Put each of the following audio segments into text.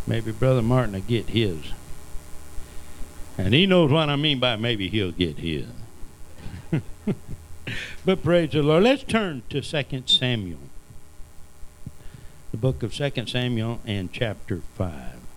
Maybe Brother Martin will get his. And he knows what I mean by maybe he'll get his. But praise the Lord. Let's turn to 2 Samuel. The book of 2 Samuel and chapter 5.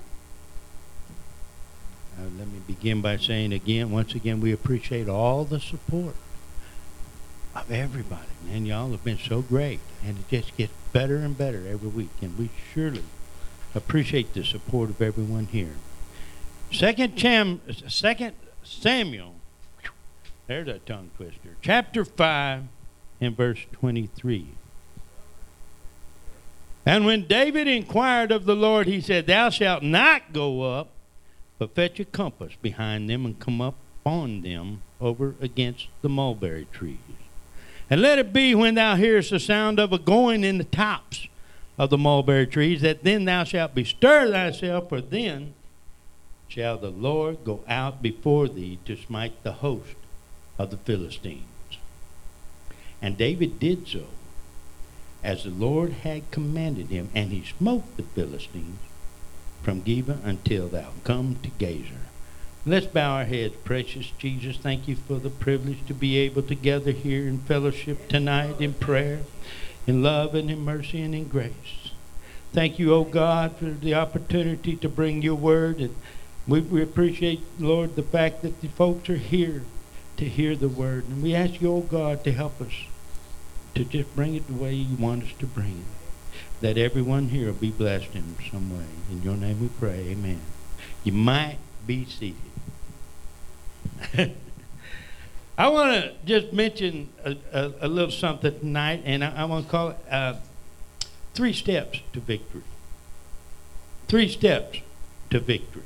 Let me begin by saying once again, we appreciate all the support of everybody. Man, y'all have been so great. And it just gets better and better every week. And we surely appreciate the support of everyone here. 2 Samuel, there's a tongue twister. Chapter 5 and verse 23. And when David inquired of the Lord, he said, Thou shalt not go up, but fetch a compass behind them and come up on them over against the mulberry trees. And let it be when thou hearest the sound of a going in the tops of the mulberry trees, that then thou shalt bestir thyself, for then shall the Lord go out before thee to smite the host of the Philistines. And David did so, as the Lord had commanded him, and he smote the Philistines from Geba until thou come to Gazer. Let's bow our heads. Precious Jesus, thank you for the privilege to be able to gather here in fellowship tonight in prayer, in love and in mercy and in grace. Thank you, O God, for the opportunity to bring your word. And we appreciate, Lord, the fact that the folks are here to hear the word. And we ask you, O God, to help us to just bring it the way you want us to bring it. That everyone here will be blessed in some way. In your name we pray, amen. You might be seated. I want to just mention a little something tonight, and I want to call it 3 steps to victory. 3 steps to victory.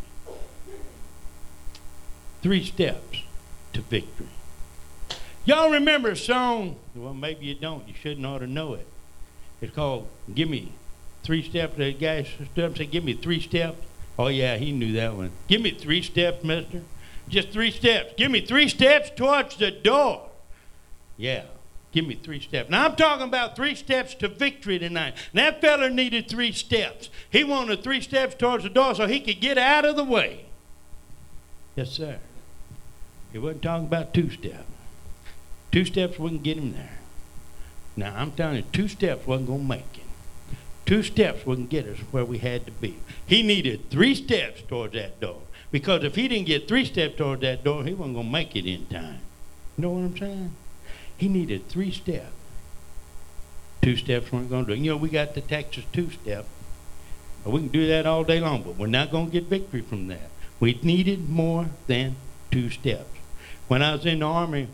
3 steps to victory. Y'all remember a song? Well, maybe you don't. You shouldn't ought to know it. It's called Give Me 3 Steps. The guy stood up and said, Give me 3 steps. Oh, yeah, he knew that one. Give me 3 steps, mister. Just 3 steps. Give me 3 steps towards the door. Yeah, give me 3 steps. Now, I'm talking about 3 steps to victory tonight. And that fella needed 3 steps. He wanted 3 steps towards the door so he could get out of the way. Yes, sir. He wasn't talking about 2 steps. 2 steps wouldn't get him there. Now, I'm telling you, 2 steps wasn't going to make him. 2 steps wouldn't get us where we had to be. He needed 3 steps towards that door. Because if he didn't get 3 steps towards that door, he wasn't going to make it in time. You know what I'm saying? He needed 3 steps. 2 steps weren't going to do it. You know, we got the Texas 2-step. We can do that all day long, but we're not going to get victory from that. We needed more than 2 steps. When I was in the Army,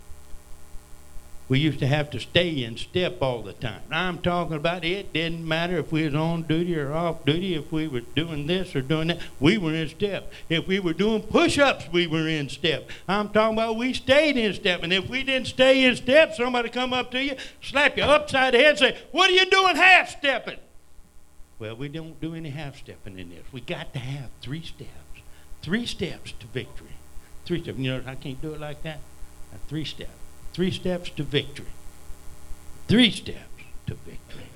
we used to have to stay in step all the time. Now, I'm talking about it didn't matter if we was on duty or off duty, if we were doing this or doing that, we were in step. If we were doing push-ups, we were in step. I'm talking about we stayed in step. And if we didn't stay in step, somebody come up to you, slap you upside the head and say, what are you doing half-stepping? Well, we don't do any half-stepping in this. We got to have 3 steps. 3 steps to victory. 3 steps. You know, I can't do it like that. 3 steps. 3 steps to victory. 3 steps to victory.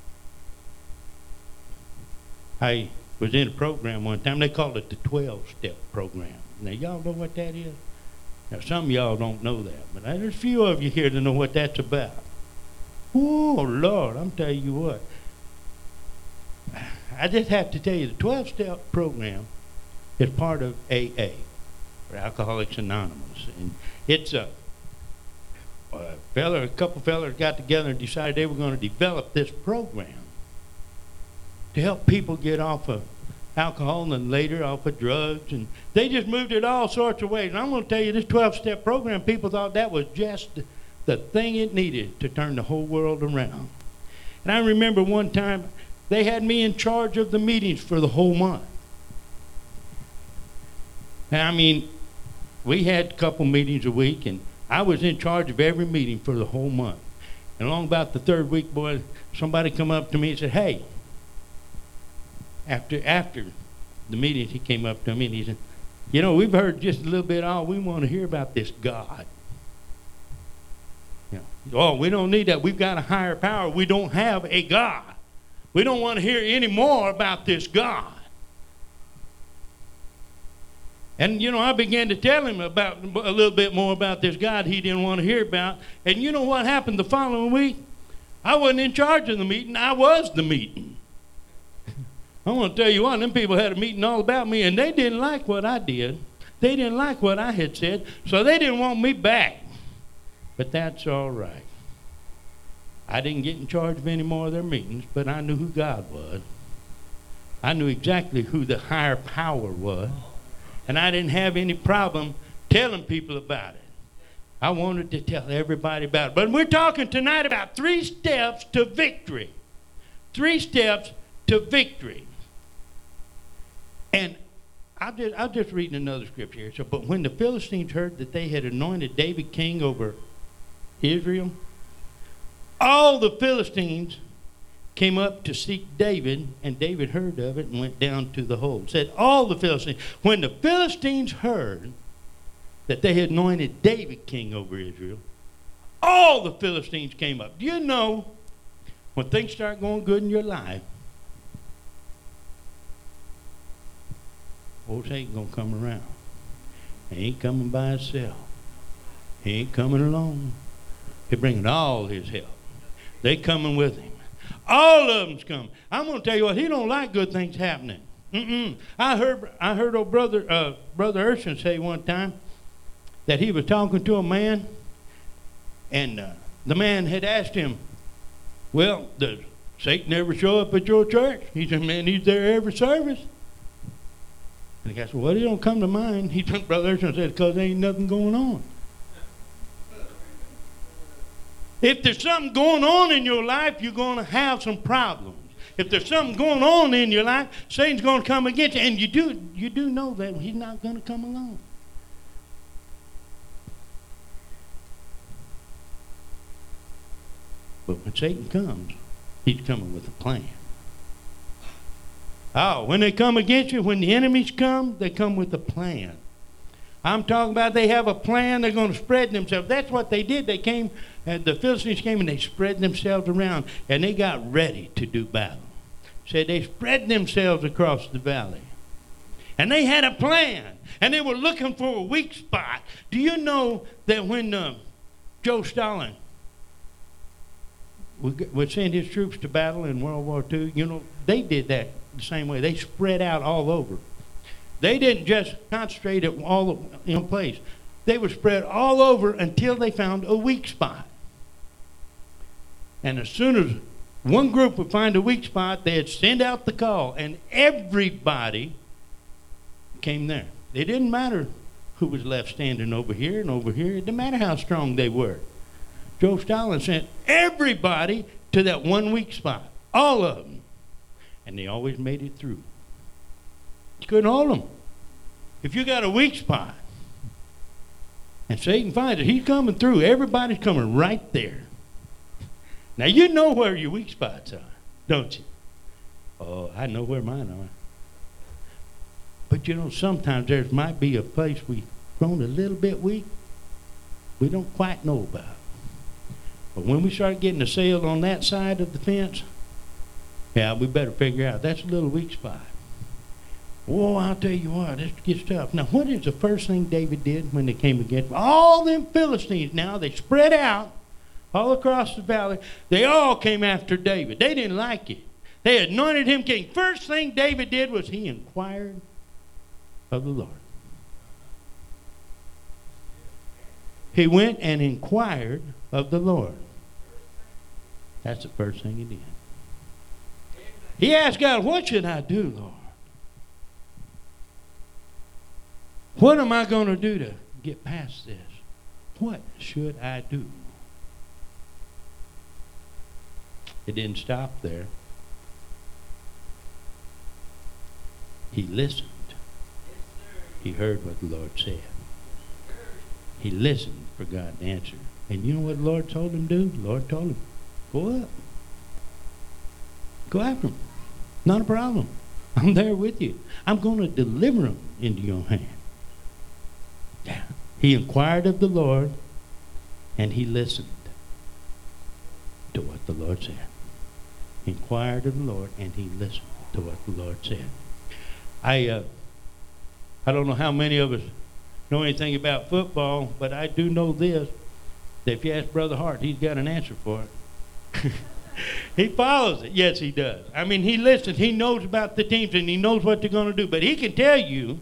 I was in a program one time. They called it the 12-step program. Now, y'all know what that is? Now, some of y'all don't know that, but there's a few of you here that know what that's about. Oh, Lord, I'm telling you what. I just have to tell you, the 12-step program is part of AA, or Alcoholics Anonymous. And it's a couple fellas got together and decided they were going to develop this program to help people get off of alcohol and later off of drugs. And they just moved it all sorts of ways. And I'm going to tell you, this 12-step program, people thought that was just the thing it needed to turn the whole world around. And I remember one time they had me in charge of the meetings for the whole month. And I mean, we had a couple meetings a week, and I was in charge of every meeting for the whole month. And along about the 3rd week, boy, somebody come up to me and said, hey, after the meeting, he came up to me and he said, you know, we've heard just a little bit, all we want to hear about this God. You know, oh, we don't need that. We've got a higher power. We don't have a God. We don't want to hear any more about this God. And, I began to tell him about a little bit more about this God he didn't want to hear about. And you know what happened the following week? I wasn't in charge of the meeting. I was the meeting. I want to tell you what, them people had a meeting all about me, and they didn't like what I did. They didn't like what I had said, so they didn't want me back. But that's all right. I didn't get in charge of any more of their meetings, but I knew who God was. I knew exactly who the higher power was, and I didn't have any problem telling people about it. I wanted to tell everybody about it. But we're talking tonight about 3 steps to victory. 3 steps to victory. And I'll just read another scripture here. So, but when the Philistines heard that they had anointed David king over Israel, all the Philistines came up to seek David, and David heard of it and went down to the hold. Said all the Philistines. When the Philistines heard that they had anointed David king over Israel, all the Philistines came up. Do you know when things start going good in your life, old Satan gonna come around. He ain't coming by himself. He ain't coming alone. He's bringing all his help. They coming with him. All of them's coming. I'm gonna tell you what. He don't like good things happening. I heard old brother Urshan say one time that he was talking to a man, and the man had asked him, "Well, does Satan ever show up at your church?" He said, "Man, he's there every service." And the guy said, "Well, he don't come to mind." He took Brother Urshan and said, "Because there ain't nothing going on." If there's something going on in your life, you're going to have some problems. If there's something going on in your life, Satan's going to come against you. And you do know that he's not going to come alone. But when Satan comes, he's coming with a plan. Oh, when they come against you, when the enemies come, they come with a plan. I'm talking about they have a plan. They're going to spread themselves. That's what they did. They came, and the Philistines came, and they spread themselves around, and they got ready to do battle. Said they spread themselves across the valley. And they had a plan, and they were looking for a weak spot. Do you know that when Joe Stalin would send his troops to battle in World War II, they did that the same way. They spread out all over. They didn't just concentrate at all in one place. They were spread all over until they found a weak spot. And as soon as one group would find a weak spot, they'd send out the call, and everybody came there. It didn't matter who was left standing over here and over here. It didn't matter how strong they were. Joe Stalin sent everybody to that one weak spot, all of them. And they always made it through. You couldn't hold them. If you got a weak spot, and Satan finds it, he's coming through. Everybody's coming right there. Now you know where your weak spots are, don't you? Oh, I know where mine are. But sometimes there might be a place we've grown a little bit weak. We don't quite know about. But when we start getting assailed on that side of the fence, yeah, we better figure out that's a little weak spot. Oh, I'll tell you what, this gets tough. Now, what is the first thing David did when they came against him? All them Philistines now, they spread out all across the valley. They all came after David. They didn't like it. They anointed him king. First thing David did was he inquired of the Lord. He went and inquired of the Lord. That's the first thing he did. He asked God, what should I do, Lord? What am I going to do to get past this? What should I do? It didn't stop there. He listened. He heard what the Lord said. He listened for God to answer. And you know what the Lord told him to do? The Lord told him, go up. Go after him. Not a problem. I'm there with you. I'm going to deliver him into your hand. Yeah. He inquired of the Lord, and he listened to what the Lord said. He inquired of the Lord, and he listened to what the Lord said. I don't know how many of us know anything about football, but I do know this, that if you ask Brother Hart, he's got an answer for it. He follows it. Yes, he does. I mean, he listens. He knows about the teams, and he knows what they're going to do. But he can tell you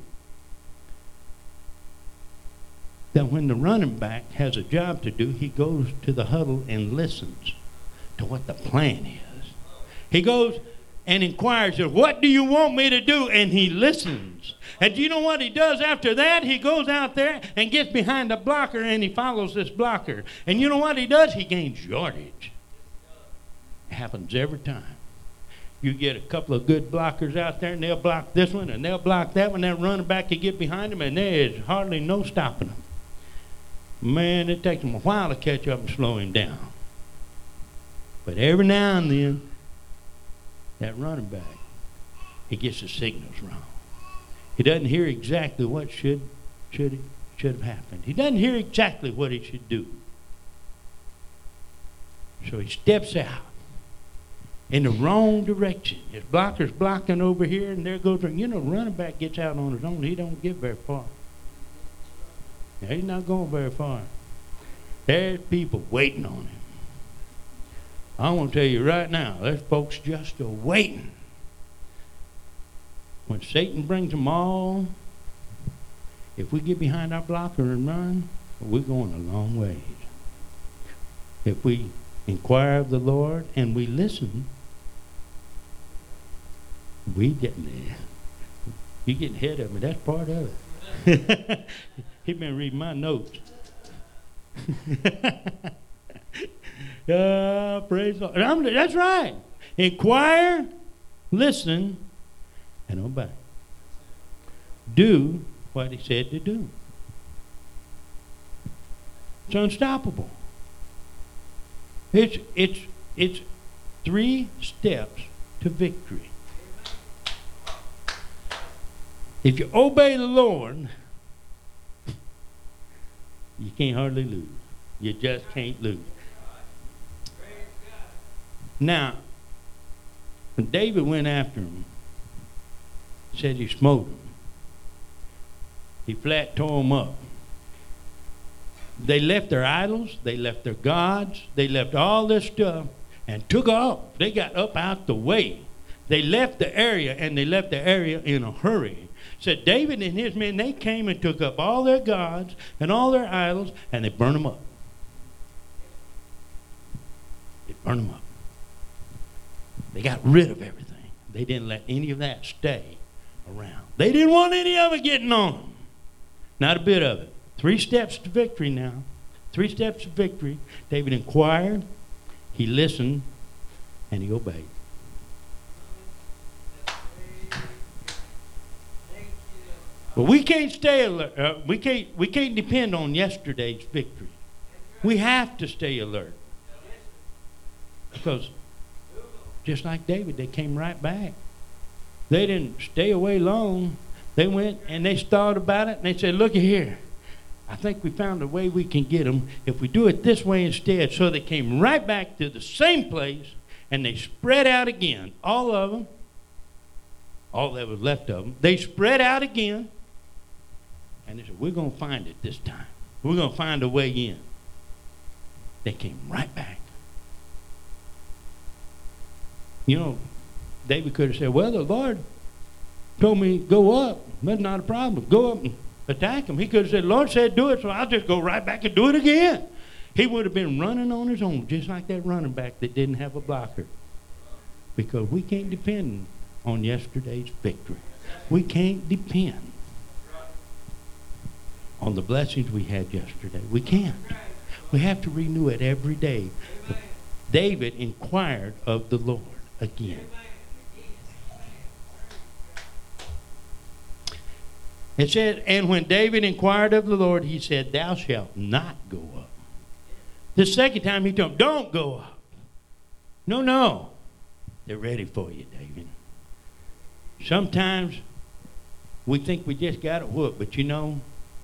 that when the running back has a job to do, he goes to the huddle and listens to what the plan is. He goes and inquires, what do you want me to do? And he listens. And do you know what he does after that? He goes out there and gets behind a blocker, and he follows this blocker. And you know what he does? He gains yardage. It happens every time. You get a couple of good blockers out there, and they'll block this one, and they'll block that one. That running back can get behind them, and there is hardly no stopping them. Man, it takes them a while to catch up and slow him down. But every now and then, that running back, he gets the signals wrong. He doesn't hear exactly what should have happened. He doesn't hear exactly what he should do. So he steps out in the wrong direction. His blocker's blocking over here, and there goes, you know, the running back gets out on his own. He don't get very far. Now, he's not going very far. There's people waiting on him. I want to tell you right now, there's folks just waiting. When Satan brings them all, if we get behind our blocker and run, we're going a long ways. If we inquire of the Lord and we listen, we get there. You're getting ahead of me. That's part of it. He's been reading my notes. Praise the Lord. That's right. Inquire, listen, and obey. Do what he said to do. It's unstoppable. It's 3 steps to victory. If you obey the Lord, you can't hardly lose. You just can't lose. Now, when David went after him, said he smote him. He flat tore him up. They left their idols, they left their gods, they left all this stuff and took off. They got up out the way. They left the area, and they left the area in a hurry. Said David and his men, they came and took up all their gods and all their idols, and they burned them up. They burned them up. They got rid of everything. They didn't let any of that stay around. They didn't want any of it getting on them. Not a bit of it. 3 steps to victory now. 3 steps to victory. David inquired, he listened, and he obeyed. But we can't stay alert. We can't depend on yesterday's victory. We have to stay alert. Because just like David, they came right back. They didn't stay away long. They went and they thought about it, and they said, look here. I think we found a way we can get them if we do it this way instead. So they came right back to the same place, and they spread out again. All of them, all that was left of them, they spread out again. And they said, we're going to find it this time. We're going to find a way in. They came right back. You know, David could have said, well, the Lord told me go up. That's not a problem. Go up and attack him. He could have said, the Lord said do it, so I'll just go right back and do it again. He would have been running on his own, just like that running back that didn't have a blocker. Because we can't depend on yesterday's victory. We can't depend on the blessings we had yesterday. We can't. We have to renew it every day. But David inquired of the Lord again. It said, and when David inquired of the Lord, he said, thou shalt not go up. The second time he told him, don't go up. No. They're ready for you, David. Sometimes we think we just got it whooped, but you know,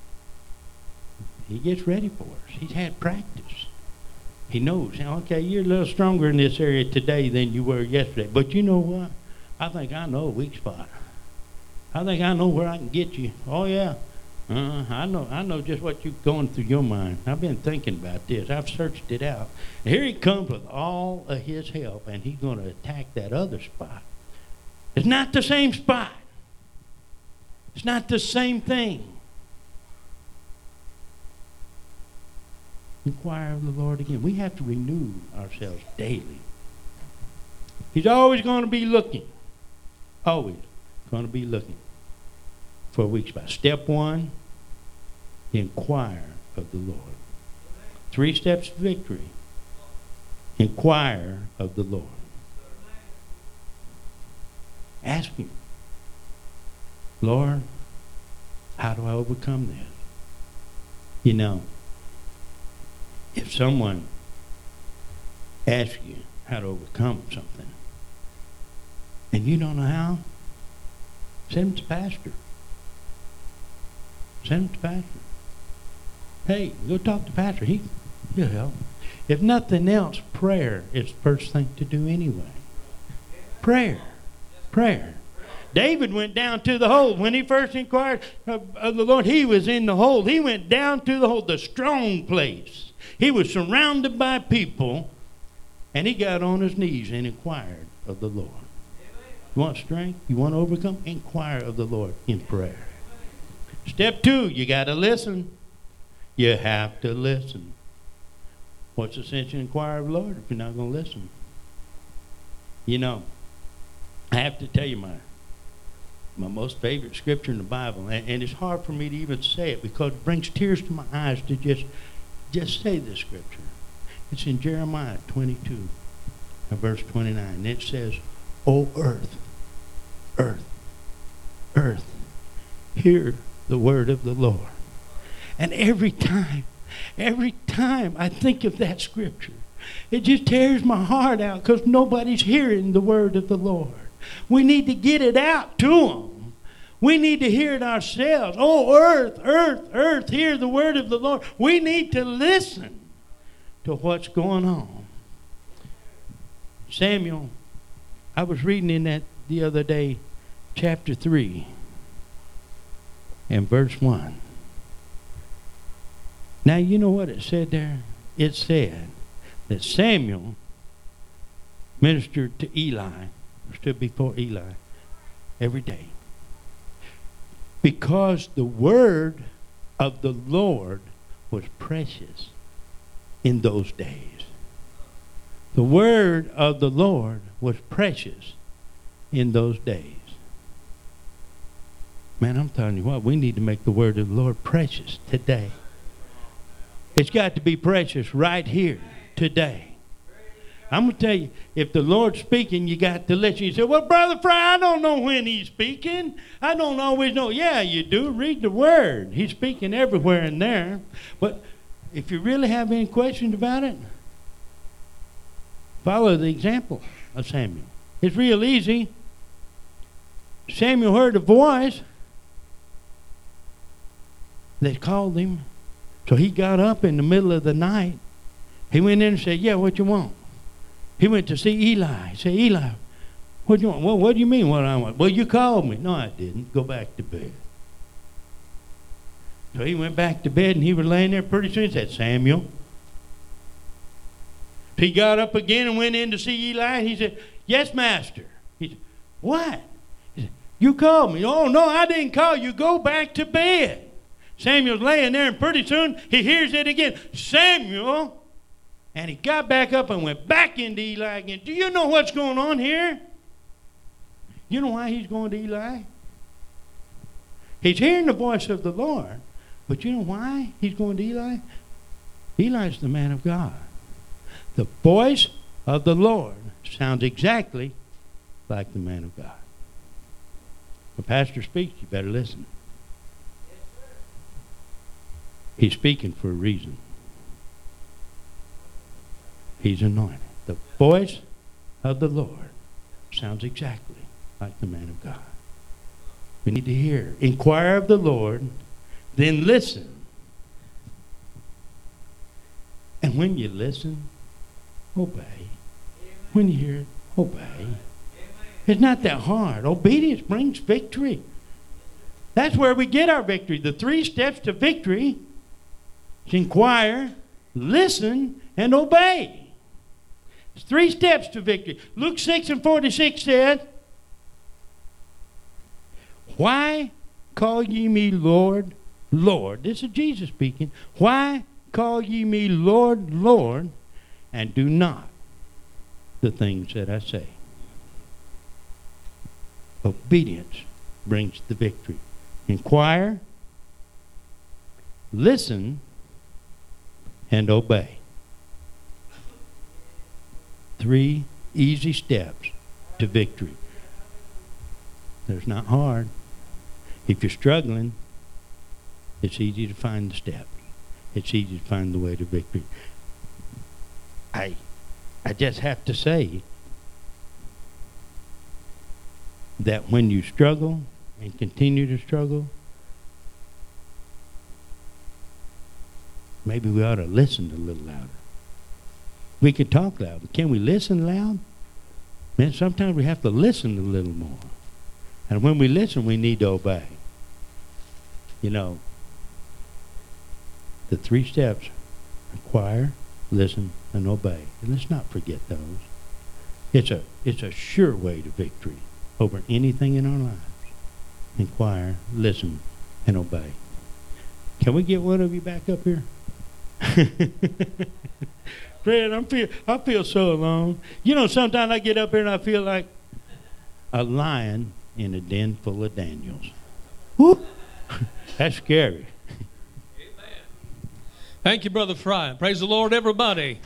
he gets ready for us. He's had practice. He knows, okay, you're a little stronger in this area today than you were yesterday. But you know what? I think I know a weak spot. I think I know where I can get you. Oh, yeah. I know just what you're going through your mind. I've been thinking about this. I've searched it out. And here he comes with all of his help, and he's going to attack that other spot. It's not the same spot. It's not the same thing. Inquire of the Lord again. We have to renew ourselves daily. He's always going to be looking. Always going to be looking for a weak spot. Step one, inquire of the Lord. 3 steps to victory. Inquire of the Lord. Ask him, Lord, how do I overcome this? You know, if someone asks you how to overcome something and you don't know how, send them to pastor. Send them to pastor. Hey, go talk to pastor. He'll help. If nothing else, prayer is the first thing to do anyway. Prayer. Prayer. David went down to the hole. When he first inquired of the Lord, he was in the hole. He went down to the hole, the strong place. He was surrounded by people, and he got on his knees and inquired of the Lord. You want strength? You want to overcome? Inquire of the Lord in prayer. Step 2, you got to listen. You have to listen. What's the sense in inquire of the Lord if you're not going to listen? You know, I have to tell you my most favorite scripture in the Bible, and it's hard for me to even say it because it brings tears to my eyes to just say this scripture. It's in Jeremiah 22, verse 29. It says, "O earth, earth, earth, hear the word of the Lord." And every time I think of that scripture, it just tears my heart out because nobody's hearing the word of the Lord. We need to get it out to them. We need to hear it ourselves. Oh, earth, earth, earth, hear the word of the Lord. We need to listen to what's going on. Samuel, I was reading in that the other day, chapter 3 and verse 1. Now, you know what it said there? It said that Samuel ministered to Eli, stood before Eli every day, because the word of the Lord was precious in those days. The word of the Lord was precious in those days. Man, I'm telling you what, we need to make the word of the Lord precious today. It's got to be precious right here, today. I'm going to tell you, if the Lord's speaking, you got to listen. You say, well, Brother Fry, I don't know when he's speaking. I don't always know. Yeah, you do. Read the word. He's speaking everywhere in there. But if you really have any questions about it, follow the example of Samuel. It's real easy. Samuel heard a voice that called him. So he got up in the middle of the night. He went in and said, yeah, what you want? He went to see Eli. He said, Eli, what do you want? Well, what do you mean what I want? Well, you called me. No, I didn't. Go back to bed. So he went back to bed, and he was laying there. Pretty soon he said, Samuel. He got up again and went in to see Eli, and he said, yes, master. He said, what? He said, you called me. Oh, no, I didn't call you. Go back to bed. Samuel's laying there, and pretty soon he hears it again. Samuel. And he got back up and went back into Eli again. Do you know what's going on here? You know why he's going to Eli? He's hearing the voice of the Lord. But you know why he's going to Eli? Eli's the man of God. The voice of the Lord sounds exactly like the man of God. When pastor speaks, you better listen. He's speaking for a reason. He's anointed. The voice of the Lord sounds exactly like the man of God. We need to hear. Inquire of the Lord, then listen. And when you listen, obey. When you hear it, obey. It's not that hard. Obedience brings victory. That's where we get our victory. The 3 steps to victory is inquire, listen, and obey. It's 3 steps to victory. Luke 6:46 said, why call ye me Lord, Lord? This is Jesus speaking. Why call ye me Lord, Lord, and do not the things that I say? Obedience brings the victory. Inquire, listen, and obey. 3 easy steps to victory. It's not hard. If you're struggling, it's easy to find the steps. It's easy to find the way to victory. I just have to say that when you struggle and continue to struggle, maybe we ought to listen a little louder. We can talk loud, but can we listen loud? Man, sometimes we have to listen a little more. And when we listen, we need to obey. You know, the 3 steps: inquire, listen, and obey. And let's not forget those. It's a sure way to victory over anything in our lives. Inquire, listen, and obey. Can we get one of you back up here? Fred, I feel so alone. You know, sometimes I get up here and I feel like a lion in a den full of Daniels. Woo! That's scary. Amen. Thank you, Brother Fry. Praise the Lord, everybody.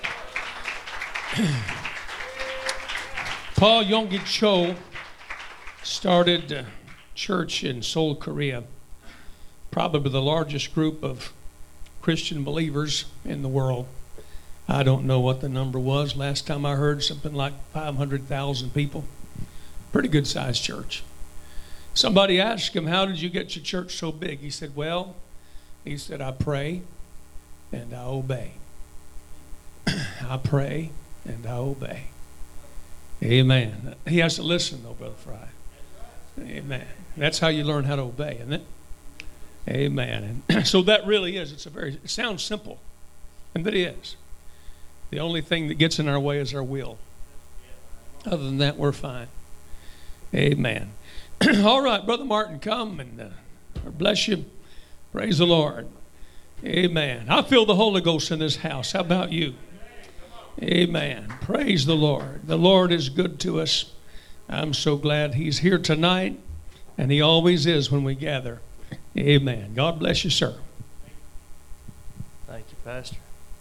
Paul Yonggi Cho started a church in Seoul, Korea. Probably the largest group of Christian believers in the world. I don't know what the number was. Last time I heard, something like 500,000 people. Pretty good sized church. Somebody asked him, how did you get your church so big? He said, I pray and I obey. I pray and I obey. Amen. He has to listen though, Brother Fry. Amen. That's how you learn how to obey, isn't it? Amen. And so that really is. It sounds simple, and it is. The only thing that gets in our way is our will. Other than that, we're fine. Amen. All right, Brother Martin, come and bless you. Praise the Lord. Amen. I feel the Holy Ghost in this house. How about you? Amen. Praise the Lord. The Lord is good to us. I'm so glad He's here tonight, and He always is when we gather. Amen. God bless you, sir. Thank you, Pastor.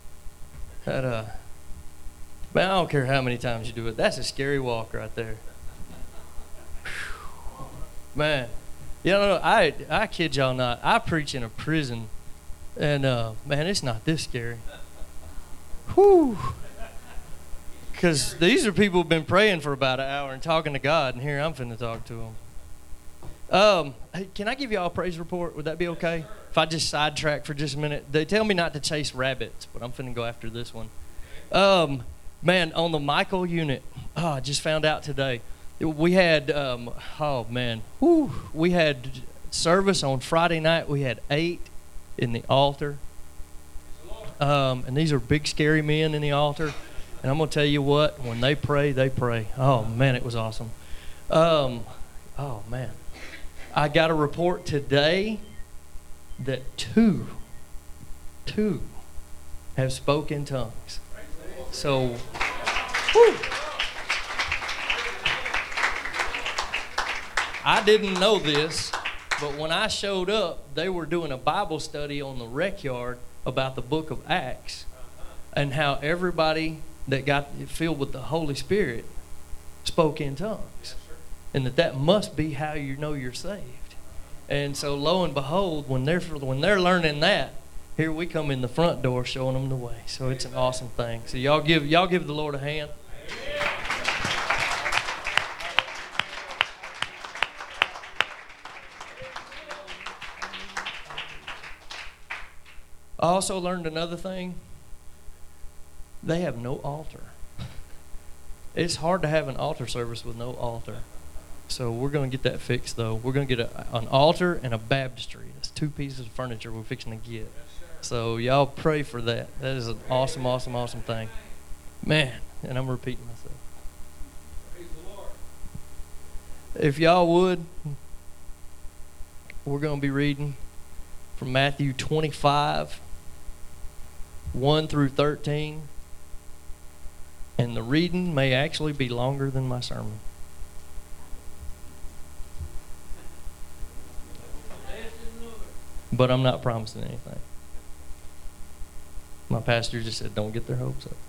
Man, I don't care how many times you do it. That's a scary walk right there. Whew. Man, you know, I kid y'all not. I preach in a prison, and man, it's not this scary. Whew. Because these are people who've been praying for about an hour and talking to God, and here I'm finna talk to them. Hey, can I give you all a praise report? Would that be okay? If I just sidetrack for just a minute. They tell me not to chase rabbits, but I'm finna go after this one. Man, on the Michael unit, I just found out today. We had, we had service on Friday night. We had 8 in the altar. And these are big, scary men in the altar. And I'm going to tell you what, when they pray, they pray. Oh, man, it was awesome. Oh, man. I got a report today that two have spoken in tongues. So, whew. I didn't know this, but when I showed up, they were doing a Bible study on the rec yard about the book of Acts and how everybody that got filled with the Holy Spirit spoke in tongues. And that must be how you know you're saved. And so lo and behold, when they're learning that, here we come in the front door showing them the way. So it's an awesome thing. So y'all give the Lord a hand. I also learned another thing. They have no altar. It's hard to have an altar service with no altar. So we're going to get that fixed, though. We're going to get an altar and a baptistry. That's 2 pieces of furniture we're fixing to get. So y'all pray for that. That is an awesome, awesome, awesome thing. Man, and I'm repeating myself. Praise the Lord. If y'all would, we're going to be reading from Matthew 25, 1 through 13. And the reading may actually be longer than my sermon. But I'm not promising anything. My pastor just said, don't get their hopes up.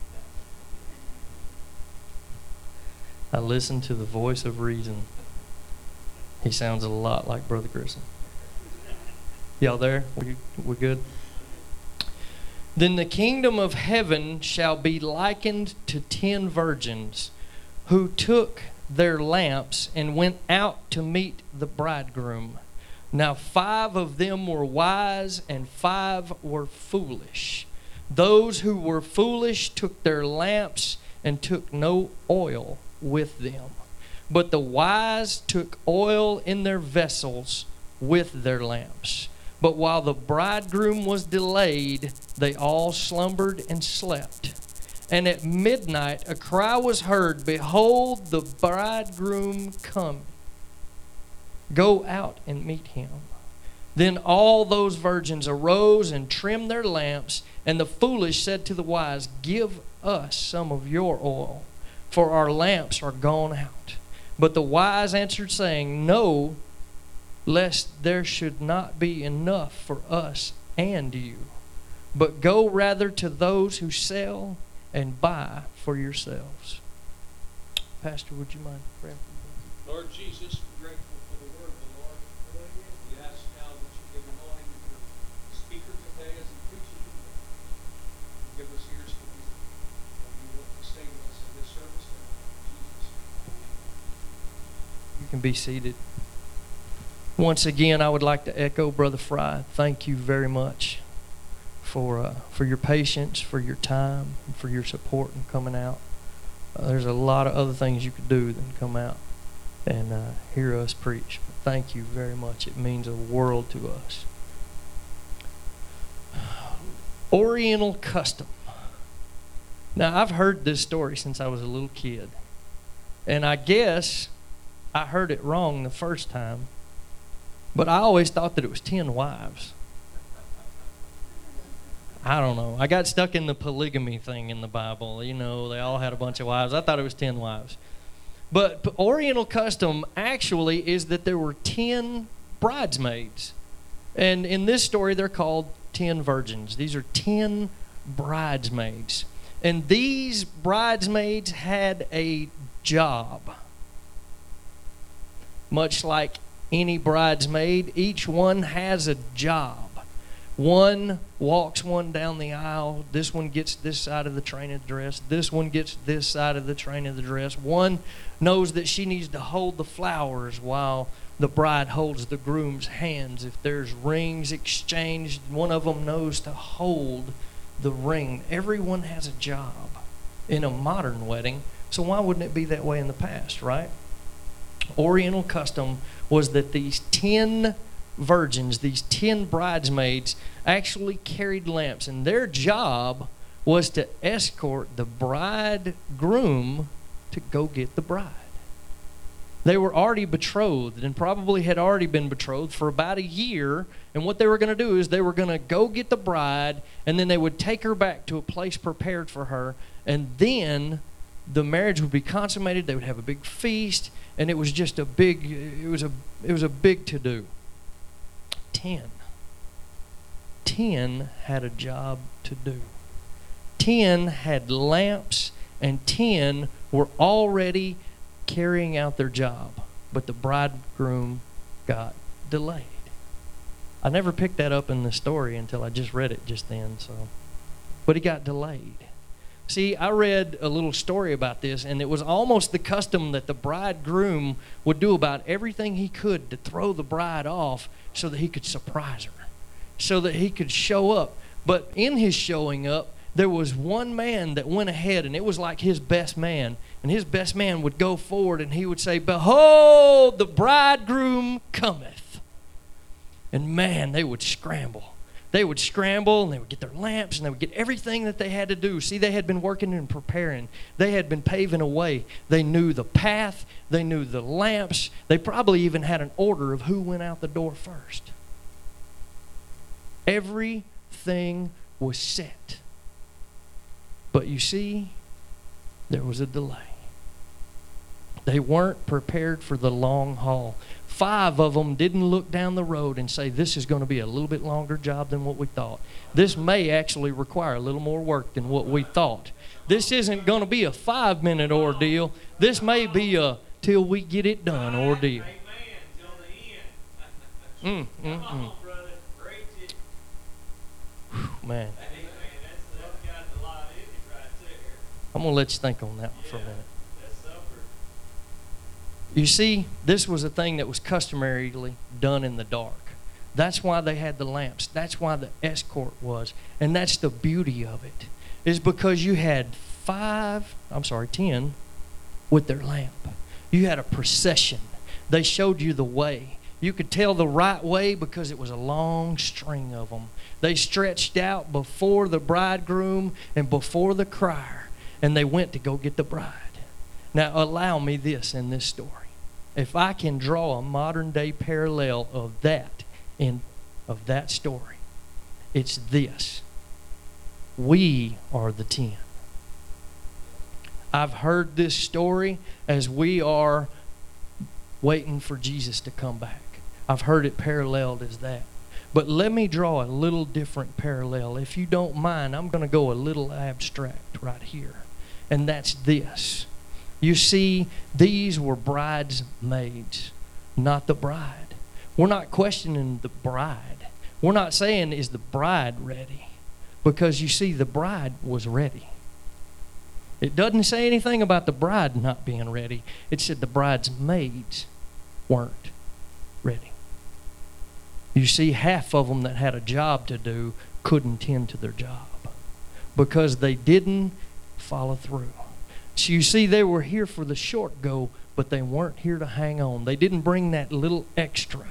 I listen to the voice of reason. He sounds a lot like Brother Grissom. Y'all there? We good? Then the kingdom of heaven shall be likened to 10 virgins who took their lamps and went out to meet the bridegroom. Now 5 of them were wise and 5 were foolish. Those who were foolish took their lamps and took no oil with them. But the wise took oil in their vessels with their lamps. But while the bridegroom was delayed, they all slumbered and slept. And at midnight a cry was heard, Behold, the bridegroom cometh. Go out and meet him. Then all those virgins arose and trimmed their lamps, and the foolish said to the wise, Give us some of your oil, for our lamps are gone out. But the wise answered, saying, No, lest there should not be enough for us and you. But go rather to those who sell and buy for yourselves. Pastor, would you mind praying for me? Lord Jesus, we're grateful for the word of the Lord. We ask now that you give anointing to your speaker today as he preaches your word. Give us ears to listen. And you will sustain us in this service now. In Jesus' name. You can be seated. Once again, I would like to echo Brother Fry. Thank you very much for your patience, for your time, and for your support in coming out. There's a lot of other things you could do than come out and hear us preach. But thank you very much. It means a world to us. Oriental custom. Now, I've heard this story since I was a little kid. And I guess I heard it wrong the first time. But I always thought that it was 10 wives. I don't know. I got stuck in the polygamy thing in the Bible. You know, they all had a bunch of wives. I thought it was 10 wives. But Oriental custom actually is that there were 10 bridesmaids. And in this story, they're called 10 virgins. These are 10 bridesmaids. And these bridesmaids had a job. Much like any bridesmaid, each one has a job. One walks one down the aisle. This one gets this side of the train of the dress. This one gets this side of the train of the dress. One knows that she needs to hold the flowers while the bride holds the groom's hands. If there's rings exchanged, one of them knows to hold the ring. Everyone has a job in a modern wedding, so why wouldn't it be that way in the past, right? Oriental custom was that these 10 virgins, these 10 bridesmaids, actually carried lamps, and their job was to escort the bridegroom to go get the bride. They were already betrothed and probably had already been betrothed for about a year, and what they were going to do is they were going to go get the bride, and then they would take her back to a place prepared for her, and then the marriage would be consummated. They would have a big feast, and it was just a big, it was a big to-do. 10 had a job to do. 10 had lamps, and 10 were already carrying out their job, but the bridegroom got delayed. I never picked that up in the story until I just read it just then. But he got delayed. See, I read a little story about this, and it was almost the custom that the bridegroom would do about everything he could to throw the bride off so that he could surprise her, so that he could show up. But in his showing up, there was one man that went ahead, and it was like his best man. And his best man would go forward and he would say, "Behold, the bridegroom cometh." And man, they would scramble. They would scramble and they would get their lamps and they would get everything that they had to do. See, they had been working and preparing. They had been paving a way. They knew the path. They knew the lamps. They probably even had an order of who went out the door first. Everything was set. But you see, there was a delay. They weren't prepared for the long haul. 5 of them didn't look down the road and say, "This is going to be a little bit longer job than what we thought. This may actually require a little more work than what we thought. This isn't going to be a 5-minute ordeal. This may be a till we get it done ordeal." Man. I'm going to let you think on that one for a minute. You see, this was a thing that was customarily done in the dark. That's why they had the lamps. That's why the escort was. And that's the beauty of it, is because you had 10 with their lamp. You had a procession. They showed you the way. You could tell the right way because it was a long string of them. They stretched out before the bridegroom and before the crier, and they went to go get the bride. Now, allow me this in this story. If I can draw a modern-day parallel of that story, it's this. We are the 10. I've heard this story as we are waiting for Jesus to come back. I've heard it paralleled as that. But let me draw a little different parallel. If you don't mind, I'm going to go a little abstract right here. And that's this. You see, these were bridesmaids, not the bride. We're not questioning the bride. We're not saying, is the bride ready? Because you see, the bride was ready. It doesn't say anything about the bride not being ready. It said the bridesmaids weren't ready. You see, half of them that had a job to do couldn't tend to their job because they didn't follow through. So you see, they were here for the short go, but they weren't here to hang on. They didn't bring that little extra.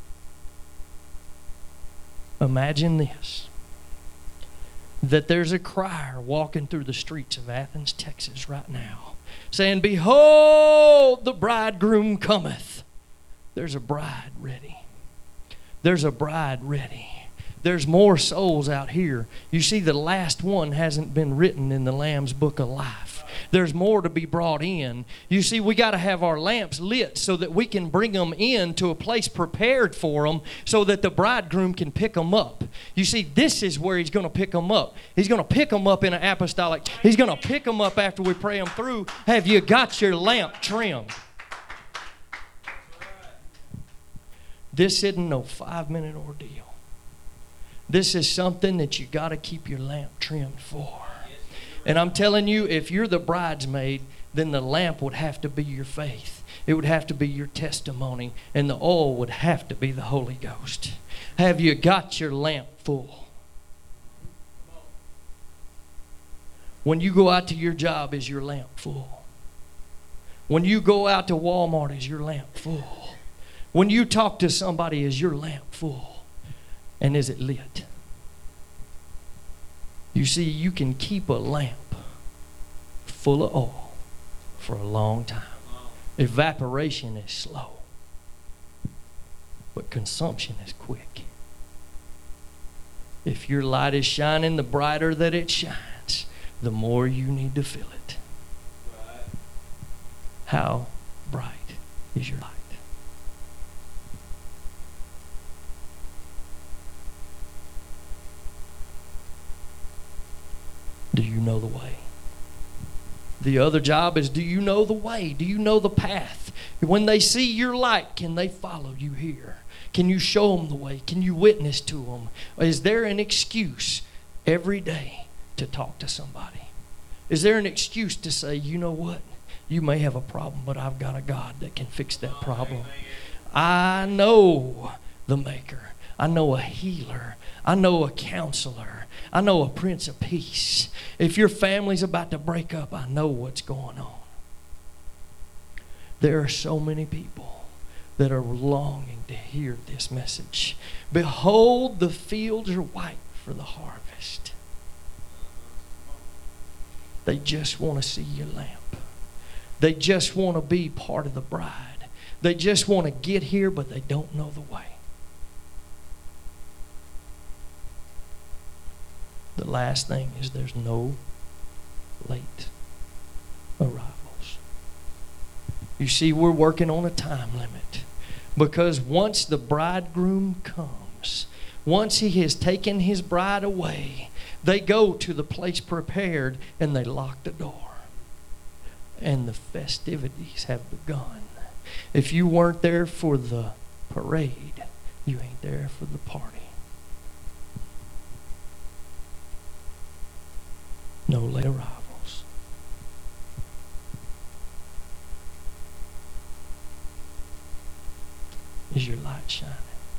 Imagine this, that there's a crier walking through the streets of Athens, Texas right now, saying, "Behold, the bridegroom cometh." There's a bride ready. There's a bride ready. There's more souls out here. You see, the last one hasn't been written in the Lamb's Book of Life. There's more to be brought in. You see, we got to have our lamps lit so that we can bring them in to a place prepared for them so that the bridegroom can pick them up. You see, this is where he's going to pick them up. He's going to pick them up in an apostolic. He's going to pick them up after we pray them through. Have you got your lamp trimmed? This isn't no 5-minute ordeal. This is something that you got to keep your lamp trimmed for. And I'm telling you, if you're the bridesmaid, then the lamp would have to be your faith. It would have to be your testimony. And the oil would have to be the Holy Ghost. Have you got your lamp full? When you go out to your job, is your lamp full? When you go out to Walmart, is your lamp full? When you talk to somebody, is your lamp full? And is it lit? You see, you can keep a lamp full of oil for a long time. Evaporation is slow, but consumption is quick. If your light is shining, the brighter that it shines, the more you need to fill it. How bright is your light? Do you know the way? The other job is, do you know the way? Do you know the path? When they see your light, can they follow you here? Can you show them the way? Can you witness to them? Is there an excuse every day to talk to somebody? Is there an excuse to say, you know what? You may have a problem, but I've got a God that can fix that problem. I know the Maker. I know a healer. I know a counselor. I know a Prince of Peace. If your family's about to break up, I know what's going on. There are so many people that are longing to hear this message. Behold, the fields are white for the harvest. They just want to see your lamp. They just want to be part of the bride. They just want to get here, but they don't know the way. The last thing is there's no late arrivals. You see, we're working on a time limit, because once the bridegroom comes, once he has taken his bride away, they go to the place prepared and they lock the door. And the festivities have begun. If you weren't there for the parade, you ain't there for the party. No late arrivals. Is your light shining?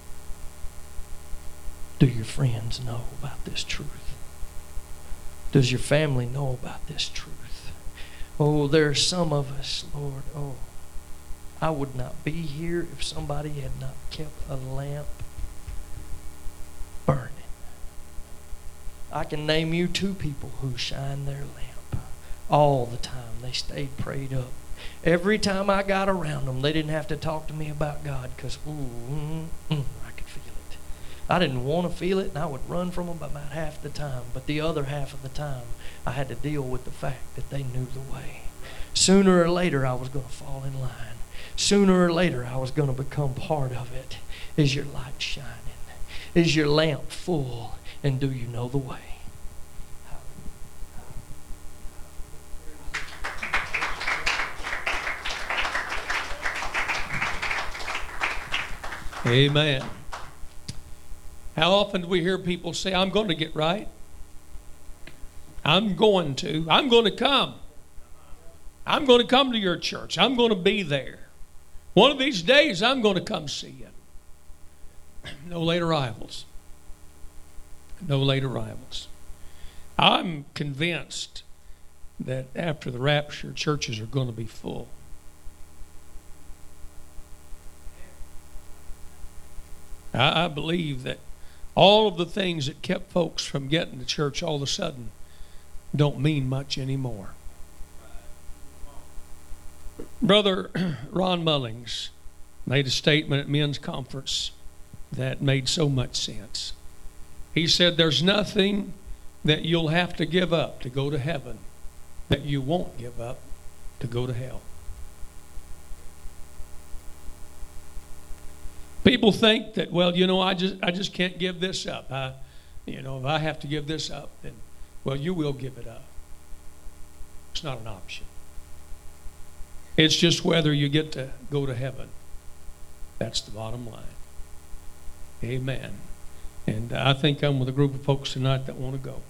Do your friends know about this truth? Does your family know about this truth? Oh, there are some of us, Lord, I would not be here if somebody had not kept a lamp burning. I can name you 2 people who shine their lamp all the time. They stayed prayed up. Every time I got around them, they didn't have to talk to me about God, because I could feel it. I didn't want to feel it, and I would run from them about half the time. But the other half of the time, I had to deal with the fact that they knew the way. Sooner or later, I was going to fall in line. Sooner or later, I was going to become part of it. Is your light shining? Is your lamp full? And do you know the way? Amen. How often do we hear people say, I'm going to get right? I'm going to come. I'm going to come to your church. I'm going to be there. One of these days, I'm going to come see you. No late arrivals. No late arrivals. I'm convinced that after the rapture, churches are going to be full. I believe that all of the things that kept folks from getting to church all of a sudden don't mean much anymore. Brother Ron Mullings made a statement at men's conference that made so much sense. He said, there's nothing that you'll have to give up to go to heaven that you won't give up to go to hell. People think that, well, I just can't give this up. If I have to give this up, then, well, you will give it up. It's not an option. It's just whether you get to go to heaven. That's the bottom line. Amen. And I think I'm with a group of folks tonight that want to go.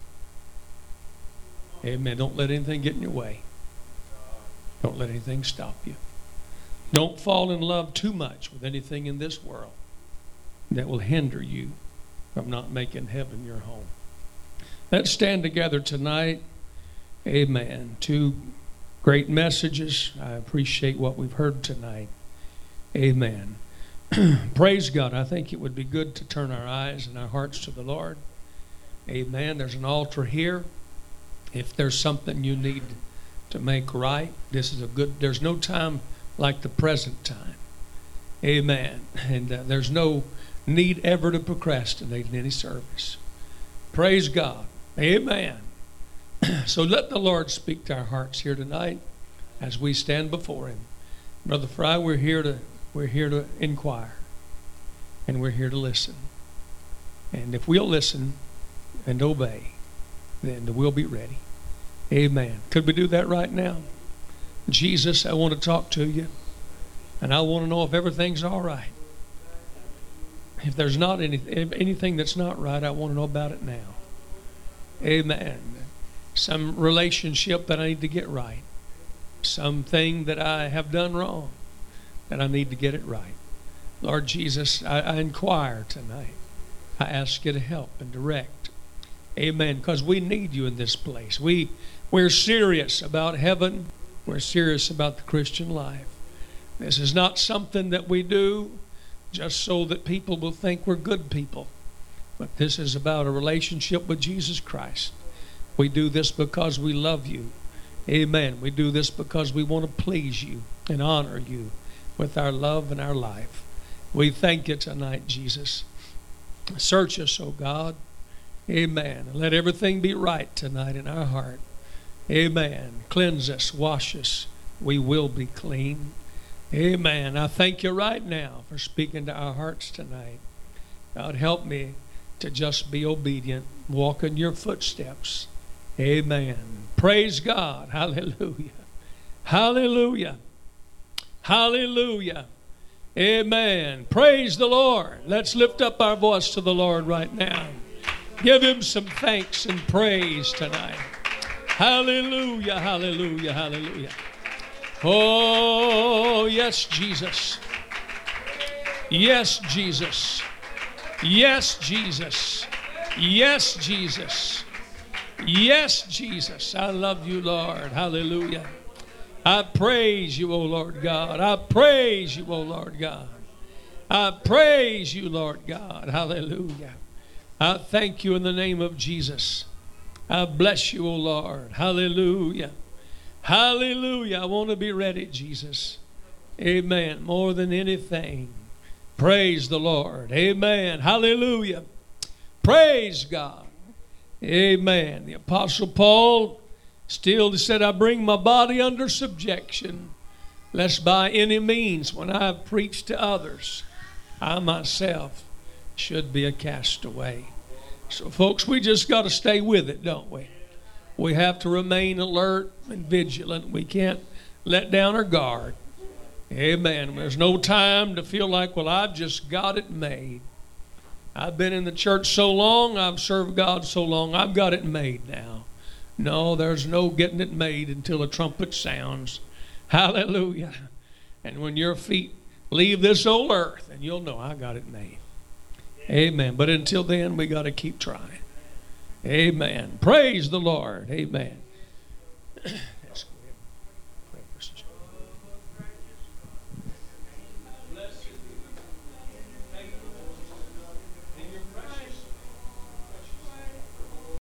Amen. Don't let anything get in your way. Don't let anything stop you. Don't fall in love too much with anything in this world that will hinder you from not making heaven your home. Let's stand together tonight. Amen. 2 great messages. I appreciate what we've heard tonight. Amen. Praise God. I think it would be good to turn our eyes and our hearts to the Lord. Amen. There's an altar here. If there's something you need to make right, there's no time like the present time. Amen. And there's no need ever to procrastinate in any service. Praise God. Amen. So let the Lord speak to our hearts here tonight as we stand before Him. Brother Fry, we're here to inquire, and we're here to listen. And if we'll listen and obey, then we'll be ready. Amen. Could we do that right now? Jesus, I want to talk to you, and I want to know if everything's all right. If there's not anything that's not right, I want to know about it now. Amen. Some relationship that I need to get right. Something that I have done wrong that I need to get it right. Lord Jesus, I inquire tonight. I ask you to help and direct. Amen. Because we need you in this place. We're serious about heaven. We're serious about the Christian life. This is not something that we do just so that people will think we're good people. But this is about a relationship with Jesus Christ. We do this because we love you. Amen. We do this because we want to please you and honor you with our love and our life. We thank you tonight, Jesus. Search us, O God. Amen. And let everything be right tonight in our heart. Amen. Cleanse us, wash us. We will be clean. Amen. I thank you right now for speaking to our hearts tonight. God, help me to just be obedient, walk in your footsteps. Amen. Praise God. Hallelujah. Hallelujah. Hallelujah. Amen. Praise the Lord. Let's lift up our voice to the Lord right now. Give him some thanks and praise tonight. Hallelujah. Hallelujah. Hallelujah. Oh, yes, Jesus. Yes, Jesus. Yes, Jesus. Yes, Jesus. Yes, Jesus. I love you, Lord. Hallelujah. I praise you, O Lord God. I praise you, O Lord God. I praise you, Lord God. Hallelujah. I thank you in the name of Jesus. I bless you, O Lord. Hallelujah. Hallelujah. I want to be ready, Jesus. Amen. More than anything. Praise the Lord. Amen. Hallelujah. Praise God. Amen. The Apostle Paul still said, I bring my body under subjection, lest by any means, when I preach to others, I myself should be a castaway. So, folks, we just got to stay with it, don't we? We have to remain alert and vigilant. We can't let down our guard. Amen. There's no time to feel like, well, I've just got it made. I've been in the church so long, I've served God so long, I've got it made now. No, there's no getting it made until a trumpet sounds. Hallelujah. And when your feet leave this old earth, and you'll know I got it made. Amen. But until then, we got to keep trying. Amen. Praise the Lord. Amen.